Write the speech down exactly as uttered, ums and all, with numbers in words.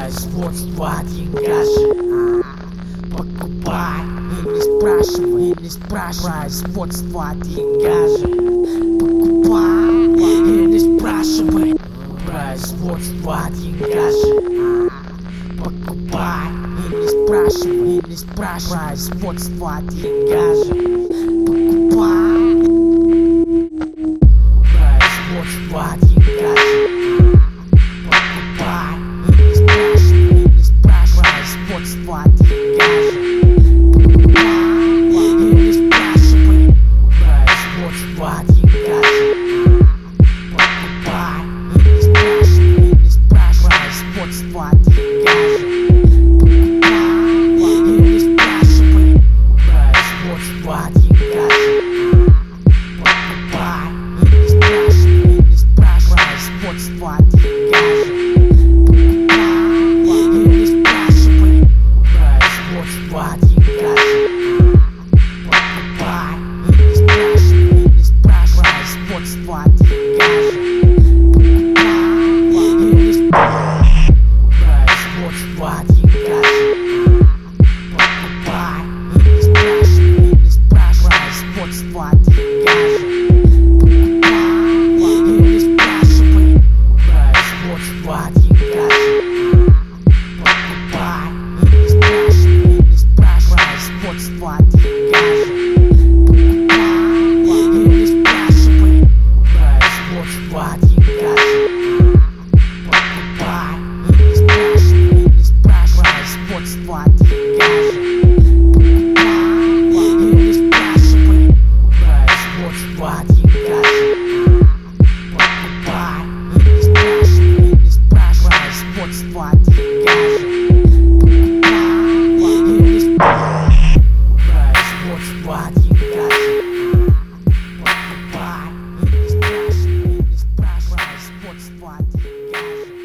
Производство деньга же, а, покупай и не спрашивай, и не спрашивай. Производство деньга же, покупай и не спрашивай. Производство деньга же, а, покупай и не спрашивай, и не спрашивай. Производство деньга же, покупай. Производство деньга же, покупай и не спрашивай, и не спрашивай. Производство деньга же, покупай и не спрашивай. Производство деньга же, покупай и не спрашивай, и не спрашивай. Производство деньга же, покупай и не спрашивай. Производство деньга же, покупай и не спрашивай, и не спрашивай. Производство деньга же, покупай и не спрашивай. Производство деньга же, покупай и не спрашивай, и не спрашивай. Производство деньга же, покупай и не спрашивай. Производство деньга же, покупай и не спрашивай, и не спрашивай. Производство деньга же, покупай и не спрашивай. Производство деньга же, покупай и не спрашивай, и не спрашивай. Производство деньга же, покупай и не спрашивай. Производство деньга же, покупай и не спрашивай, и не спрашивай. Производство деньга же, покупай и не спрашивай. Производство деньга же, покупай и не спрашивай, и не спрашивай. Производство деньга же, покупай и не спрашивай. Производство деньга же, покупай и не спрашивай, и не спрашивай. Производство деньга же.